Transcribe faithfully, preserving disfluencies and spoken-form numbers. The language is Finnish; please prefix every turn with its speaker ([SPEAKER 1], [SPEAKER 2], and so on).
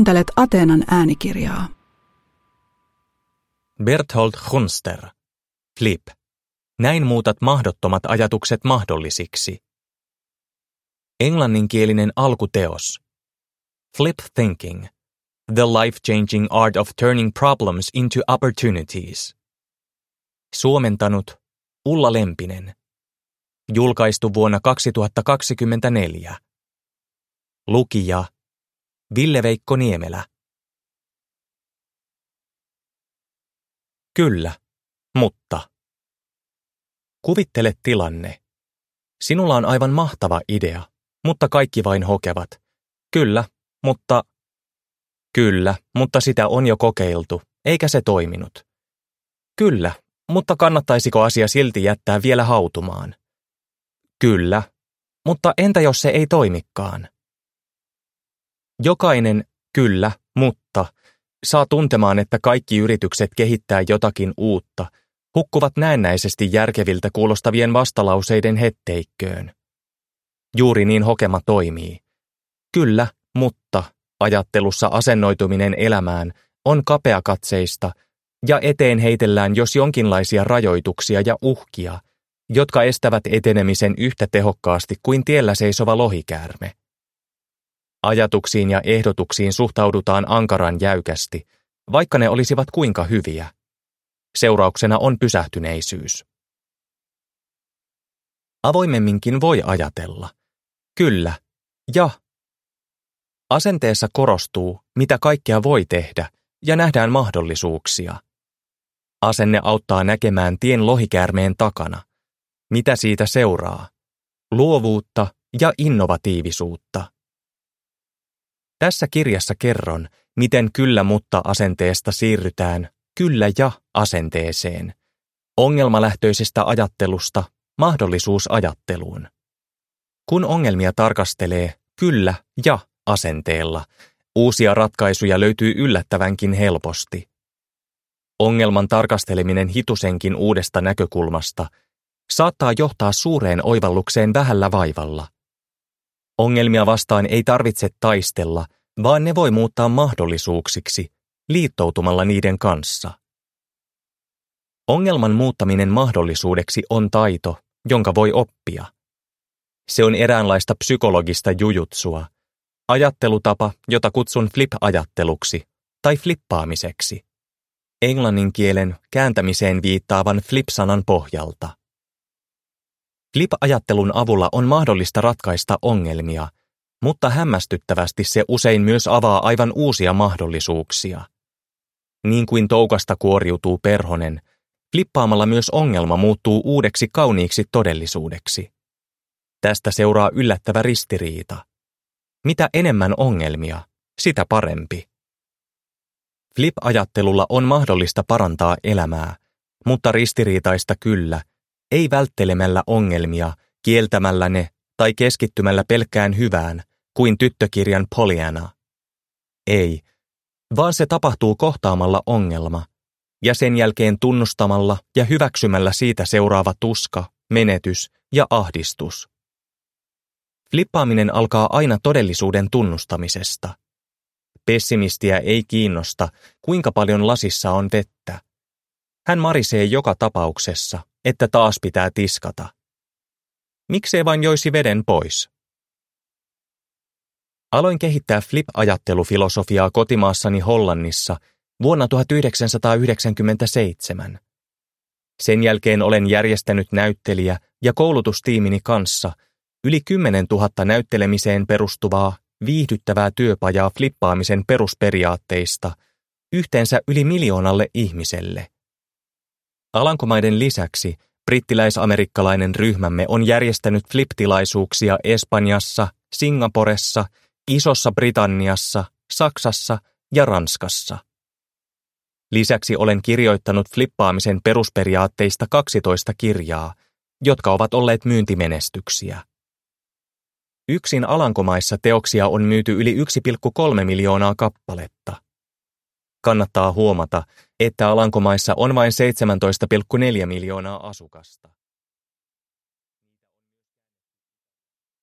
[SPEAKER 1] Kuuntelet Ateenan äänikirjaa.
[SPEAKER 2] Berthold Hunster. Flip. Näin muutat mahdottomat ajatukset mahdollisiksi. Englanninkielinen alkuteos. Flip Thinking. The Life-Changing Art of Turning Problems into Opportunities. Suomentanut Ulla Lempinen. Julkaistu vuonna kaksituhattakaksikymmentäneljä. Lukija Ville-Veikko Niemelä. Kyllä, mutta. Kuvittele tilanne. Sinulla on aivan mahtava idea, mutta kaikki vain hokevat. Kyllä, mutta. Kyllä, mutta sitä on jo kokeiltu, eikä se toiminut. Kyllä, mutta kannattaisiko asia silti jättää vielä hautumaan? Kyllä, mutta entä jos se ei toimikaan? Jokainen kyllä, mutta saa tuntemaan, että kaikki yritykset kehittää jotakin uutta, hukkuvat näennäisesti järkeviltä kuulostavien vastalauseiden hetteikköön. Juuri niin hokema toimii. Kyllä, mutta ajattelussa asennoituminen elämään on kapeakatseista ja eteen heitellään jos jonkinlaisia rajoituksia ja uhkia, jotka estävät etenemisen yhtä tehokkaasti kuin tiellä seisova lohikäärme. Ajatuksiin ja ehdotuksiin suhtaudutaan ankaran jäykästi, vaikka ne olisivat kuinka hyviä. Seurauksena on pysähtyneisyys. Avoimemminkin voi ajatella. Kyllä, ja. Asenteessa korostuu, mitä kaikkea voi tehdä, ja nähdään mahdollisuuksia. Asenne auttaa näkemään tien lohikäärmeen takana. Mitä siitä seuraa? Luovuutta ja innovatiivisuutta. Tässä kirjassa kerron, miten kyllä mutta asenteesta siirrytään kyllä ja asenteeseen, ongelmalähtöisestä ajattelusta mahdollisuusajatteluun. Kun ongelmia tarkastelee kyllä ja asenteella, uusia ratkaisuja löytyy yllättävänkin helposti. Ongelman tarkasteleminen hitusenkin uudesta näkökulmasta saattaa johtaa suureen oivallukseen vähällä vaivalla. Ongelmia vastaan ei tarvitse taistella, vaan ne voi muuttaa mahdollisuuksiksi, liittoutumalla niiden kanssa. Ongelman muuttaminen mahdollisuudeksi on taito, jonka voi oppia. Se on eräänlaista psykologista jujutsua, ajattelutapa, jota kutsun flip-ajatteluksi tai flippaamiseksi, englannin kielen kääntämiseen viittaavan flip-sanan pohjalta. Flip-ajattelun avulla on mahdollista ratkaista ongelmia, mutta hämmästyttävästi se usein myös avaa aivan uusia mahdollisuuksia. Niin kuin toukasta kuoriutuu perhonen, flippaamalla myös ongelma muuttuu uudeksi kauniiksi todellisuudeksi. Tästä seuraa yllättävä ristiriita. Mitä enemmän ongelmia, sitä parempi. Flip-ajattelulla on mahdollista parantaa elämää, mutta ristiriitaista kyllä, ei välttelemällä ongelmia, kieltämällä ne tai keskittymällä pelkkään hyvään, kuin tyttökirjan Pollyanna. Ei, vaan se tapahtuu kohtaamalla ongelma, ja sen jälkeen tunnustamalla ja hyväksymällä siitä seuraava tuska, menetys ja ahdistus. Flippaaminen alkaa aina todellisuuden tunnustamisesta. Pessimistiä ei kiinnosta, kuinka paljon lasissa on vettä. Hän marisee joka tapauksessa, että taas pitää tiskata. Miksei vain joisi veden pois? Aloin kehittää flip-ajattelufilosofiaa kotimaassani Hollannissa vuonna tuhatyhdeksänsataayhdeksänkymmentäseitsemän. Sen jälkeen olen järjestänyt näyttelijä- ja koulutustiimini kanssa yli kymmenen tuhatta näyttelemiseen perustuvaa, viihdyttävää työpajaa flippaamisen perusperiaatteista yhteensä yli miljoonalle ihmiselle. Alankomaiden lisäksi brittiläis-amerikkalainen ryhmämme on järjestänyt flip-tilaisuuksia Espanjassa, Singaporessa, Isossa Britanniassa, Saksassa ja Ranskassa. Lisäksi olen kirjoittanut flippaamisen perusperiaatteista kaksitoista kirjaa, jotka ovat olleet myyntimenestyksiä. Yksin Alankomaissa teoksia on myyty yli yksi pilkku kolme miljoonaa kappaletta. Kannattaa huomata, että Alankomaissa on vain seitsemäntoista pilkku neljä miljoonaa asukasta.